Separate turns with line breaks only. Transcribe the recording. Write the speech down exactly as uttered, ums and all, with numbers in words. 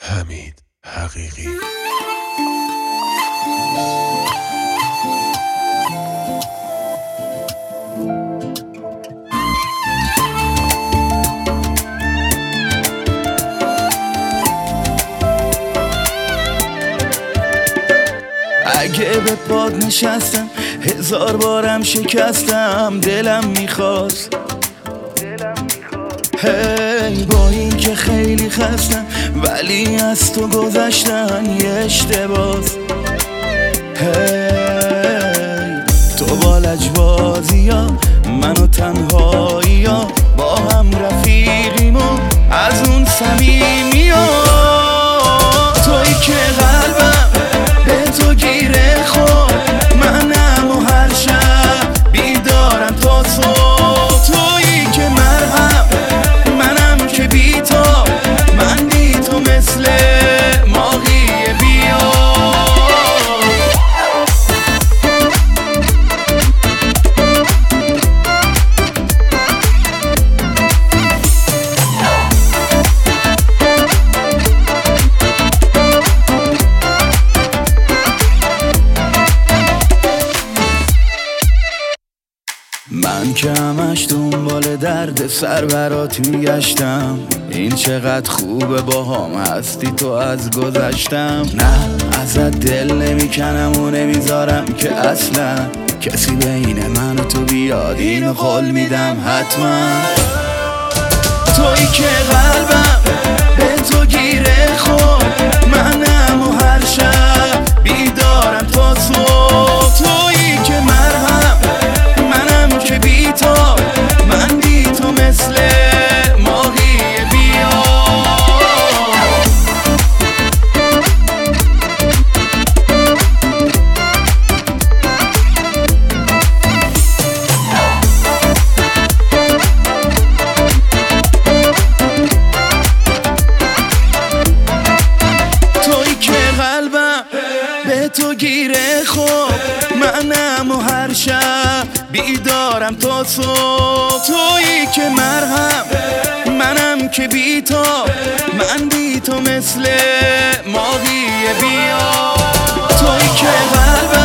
حمید حقیقی.
اگه به پاد نشستم هزار بارم شکستم، دلم میخواست هی با این که خیلی خستم ولی از تو گذشتن یه اشتباس. هی تو با لجبازی ها منو تنهایی ها با هم رفیقیم و از اون صمیمی ها، توی که قلبم به تو گیره خورد، منم و هر شب بیدارم تا صبح، تویی که مرهم منم که بی تو، من بی تو مثل ماهی بیا. من که همش دنبال درد سر برات میگشتم، این چقدر خوبه با هم هستی تو از گذشتم. نه ازت دل نمیکنم و نمیذارم که اصلا کسی بین من و تو بیاد، اینو قول میدم حتما. تویی که قلبم به تو گیره خورد، منم و هر شب بیدارم تا صبح، تویی که مرهم منم که بی تو، من بی تو مثل ماهی بیا. تویی که قلبم به تو گیره خورد، منم و هر شب بیدارم تا صبح، تویی که مرهم منم که بی تو، من بی تو مثل ماهی بیا. تویی که قلبم